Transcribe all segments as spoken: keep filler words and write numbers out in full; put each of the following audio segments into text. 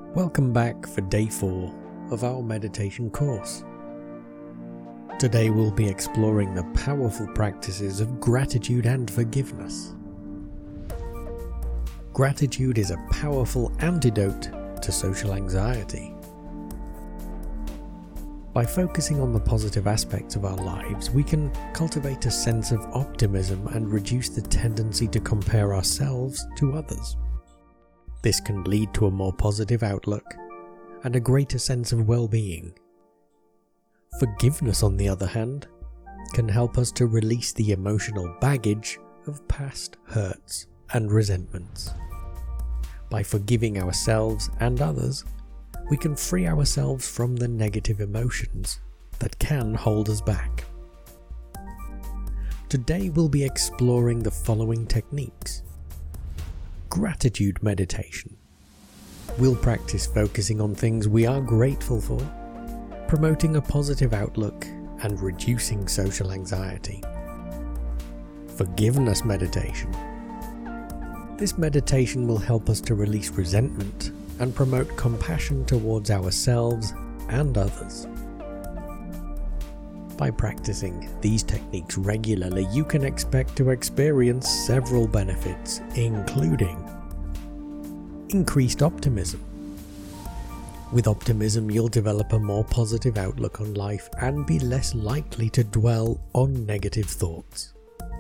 Welcome back for day four of our meditation course. Today we'll be exploring the powerful practices of gratitude and forgiveness. Gratitude is a powerful antidote to social anxiety. By focusing on the positive aspects of our lives, we can cultivate a sense of optimism and reduce the tendency to compare ourselves to others. This can lead to a more positive outlook and a greater sense of well-being. Forgiveness, on the other hand, can help us to release the emotional baggage of past hurts and resentments. By forgiving ourselves and others, we can free ourselves from the negative emotions that can hold us back. Today we'll be exploring the following techniques. Gratitude meditation. We'll practice focusing on things we are grateful for, promoting a positive outlook and reducing social anxiety. Forgiveness meditation. This meditation will help us to release resentment and promote compassion towards ourselves and others. By practicing these techniques regularly, you can expect to experience several benefits, including increased optimism. With optimism, you'll develop a more positive outlook on life and be less likely to dwell on negative thoughts.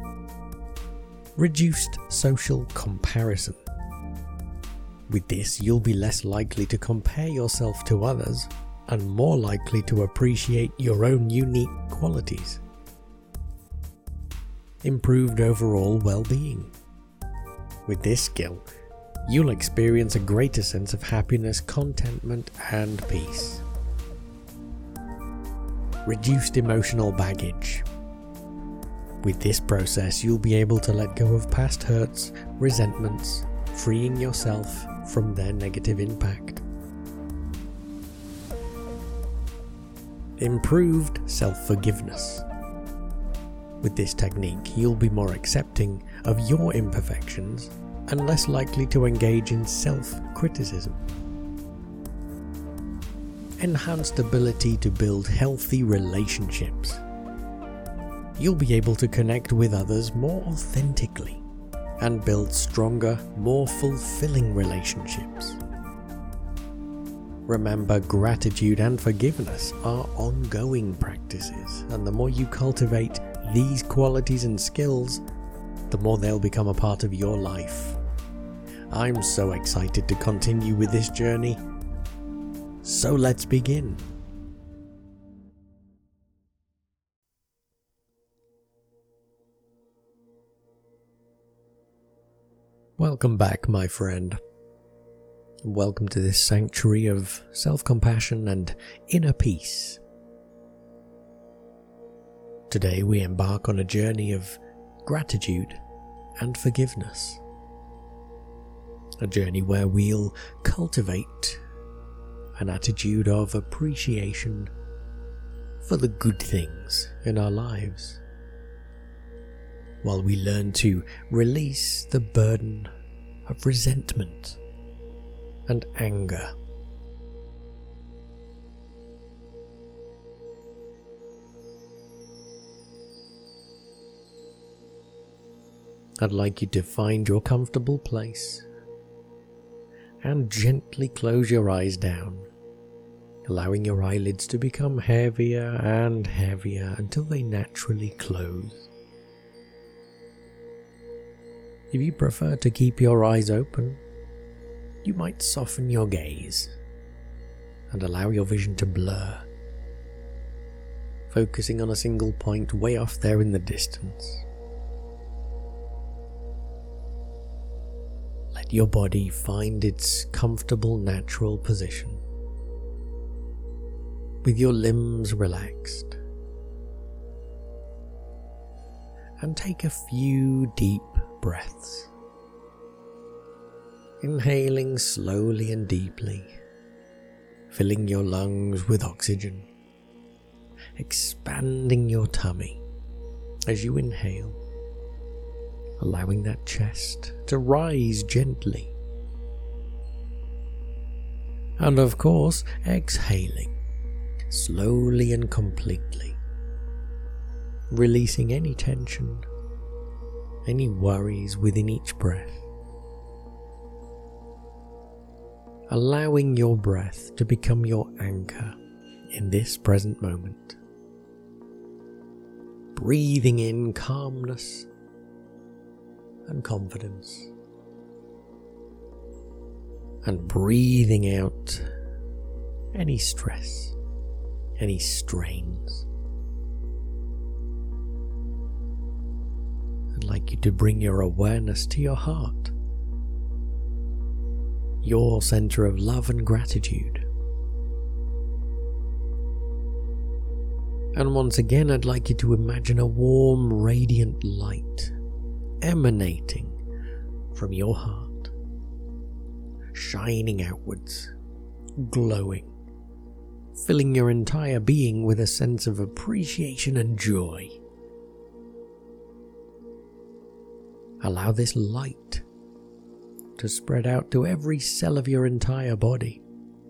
Reduced social comparison. With this, you'll be less likely to compare yourself to others and more likely to appreciate your own unique qualities. Improved overall well-being. With this skill, you'll experience a greater sense of happiness, contentment, and peace. Reduced emotional baggage. With this process, you'll be able to let go of past hurts, resentments, freeing yourself from their negative impact. Improved self-forgiveness. With this technique, you'll be more accepting of your imperfections and less likely to engage in self-criticism. Enhanced ability to build healthy relationships. You'll be able to connect with others more authentically and build stronger, more fulfilling relationships. Remember, gratitude and forgiveness are ongoing practices, and the more you cultivate these qualities and skills, the more they'll become a part of your life. I'm so excited to continue with this journey. So let's begin. Welcome back, my friend. Welcome to this sanctuary of self-compassion and inner peace. Today we embark on a journey of gratitude and forgiveness. A journey where we'll cultivate an attitude of appreciation for the good things in our lives, while we learn to release the burden of resentment and anger. I'd like you to find your comfortable place and gently close your eyes down, allowing your eyelids to become heavier and heavier until they naturally close. If you prefer to keep your eyes open, you might soften your gaze and allow your vision to blur, focusing on a single point way off there in the distance. Let your body find its comfortable, natural position, with your limbs relaxed. And take a few deep breaths. Inhaling slowly and deeply, filling your lungs with oxygen, expanding your tummy as you inhale, allowing that chest to rise gently. And of course, exhaling slowly and completely, releasing any tension, any worries within each breath. Allowing your breath to become your anchor in this present moment. Breathing in calmness and confidence, and breathing out any stress, any strains. I'd like you to bring your awareness to your heart, your center of love and gratitude. And once again, I'd like you to imagine a warm, radiant light emanating from your heart, shining outwards, glowing, filling your entire being with a sense of appreciation and joy. Allow this light to spread out to every cell of your entire body,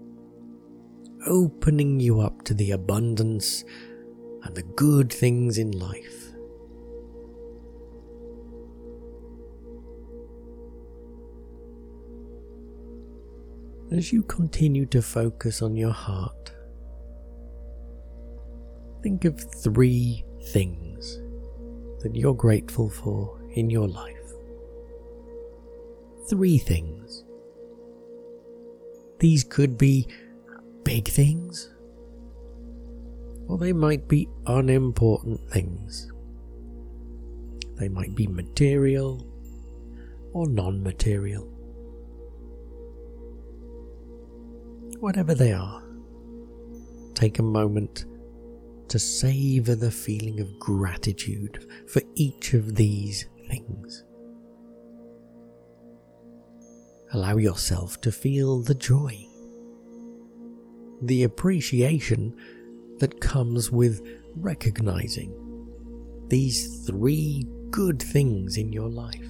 opening you up to the abundance and the good things in life. As you continue to focus on your heart, think of three things that you're grateful for in your life. Three things. These could be big things, or they might be unimportant things. They might be material or non-material. Whatever they are, take a moment to savor the feeling of gratitude for each of these things. Allow yourself to feel the joy, the appreciation that comes with recognizing these three good things in your life.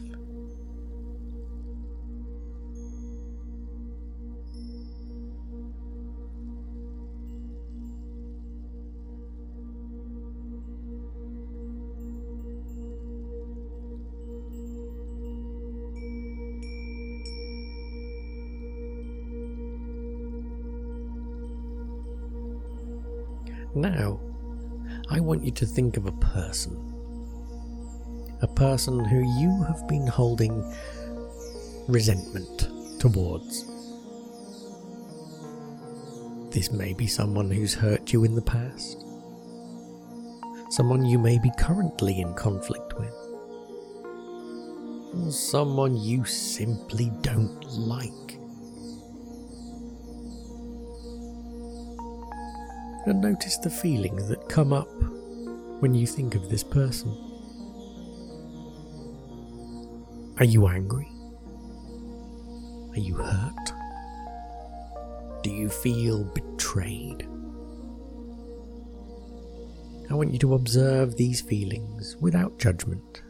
Now, I want you to think of a person. A person who you have been holding resentment towards. This may be someone who's hurt you in the past. Someone you may be currently in conflict with. Or someone you simply don't like. And notice the feelings that come up when you think of this person. Are you angry? Are you hurt? Do you feel betrayed? I want you to observe these feelings without judgment.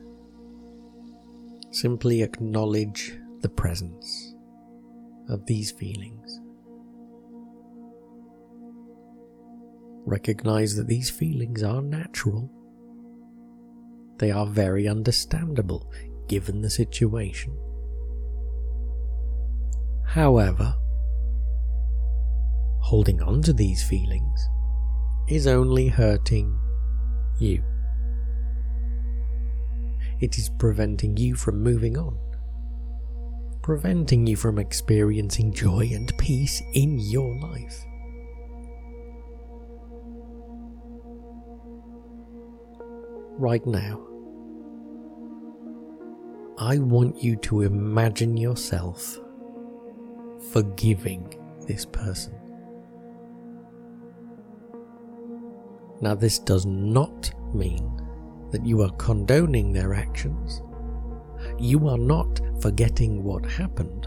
Simply acknowledge the presence of these feelings. Recognize that these feelings are natural. They are very understandable given the situation. However, holding on to these feelings is only hurting you. It is preventing you from moving on, preventing you from experiencing joy and peace in your life. Right now, I want you to imagine yourself forgiving this person. Now, this does not mean that you are condoning their actions. You are not forgetting what happened.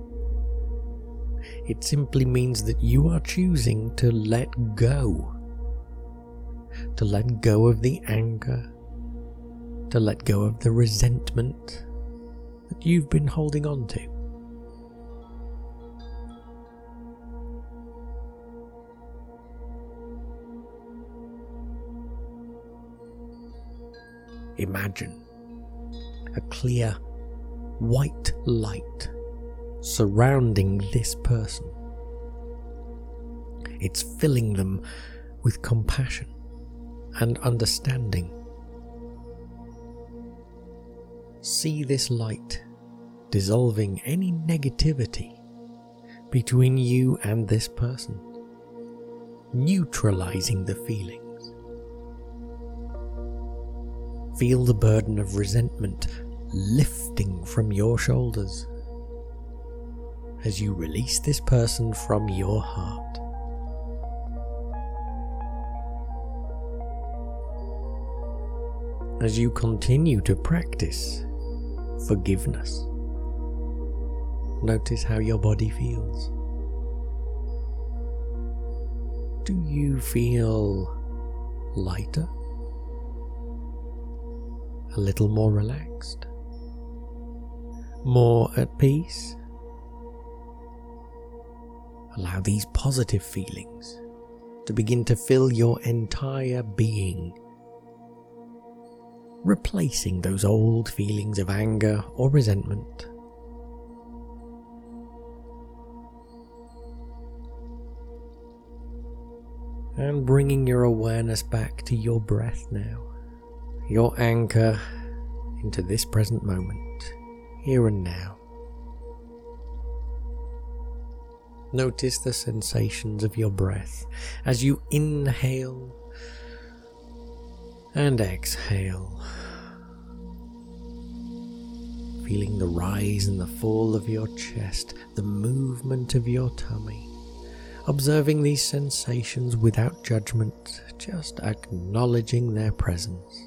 It simply means that you are choosing to let go. To let go of the anger, to let go of the resentment that you've been holding on to. imagine a clear white light surrounding this person. It's filling them with compassion and understanding. See this light dissolving any negativity between you and this person, neutralizing the feelings. Feel the burden of resentment lifting from your shoulders as you release this person from your heart. As you continue to practice forgiveness, notice how your body feels. Do you feel lighter? A little more relaxed? More at peace? Allow these positive feelings to begin to fill your entire being, replacing those old feelings of anger or resentment. And bringing your awareness back to your breath now, your anchor into this present moment, here and now. Notice the sensations of your breath as you inhale and exhale, feeling the rise and the fall of your chest, the movement of your tummy, observing these sensations without judgment, just acknowledging their presence.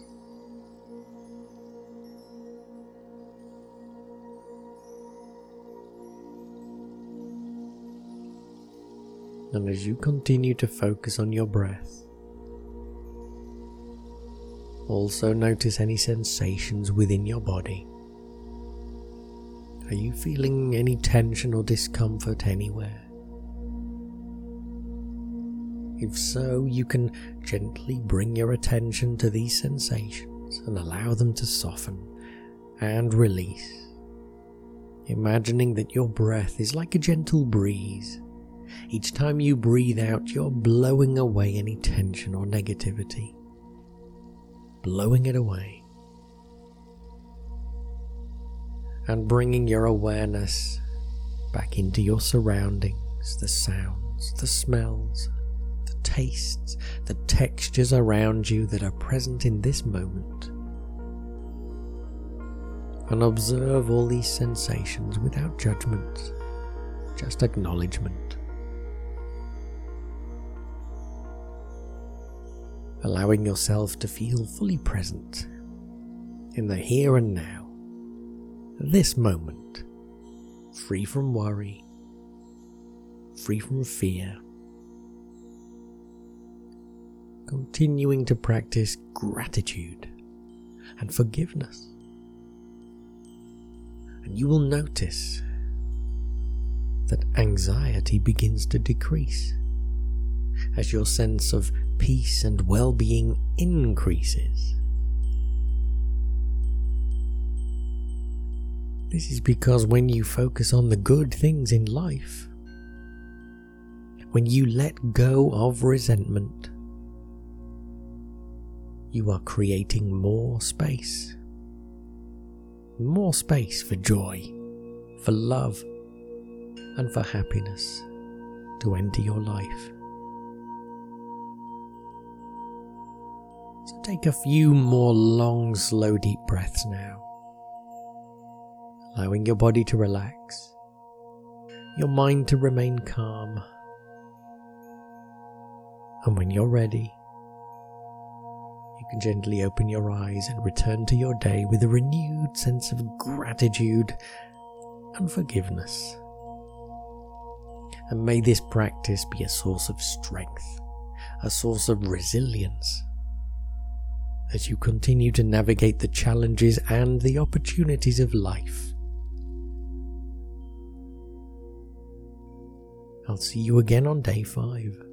And as you continue to focus on your breath, also notice any sensations within your body. Are you feeling any tension or discomfort anywhere? If so, you can gently bring your attention to these sensations and allow them to soften and release, imagining that your breath is like a gentle breeze. Each time you breathe out, you're blowing away any tension or negativity. Blowing it away. And bringing your awareness back into your surroundings, the sounds, the smells, the tastes, the textures around you that are present in this moment. And observe all these sensations without judgment, just acknowledgement. Allowing yourself to feel fully present in the here and now, this moment, free from worry, free from fear, continuing to practice gratitude and forgiveness. And you will notice that anxiety begins to decrease as your sense of peace and well-being increases. This is because when you focus on the good things in life, when you let go of resentment, you are creating more space. More space for joy, for love, and for happiness to enter your life. So take a few more long, slow, deep breaths now, allowing your body to relax, your mind to remain calm, and when you're ready, you can gently open your eyes and return to your day with a renewed sense of gratitude and forgiveness. And may this practice be a source of strength, a source of resilience, as you continue to navigate the challenges and the opportunities of life. I'll see you again on day five.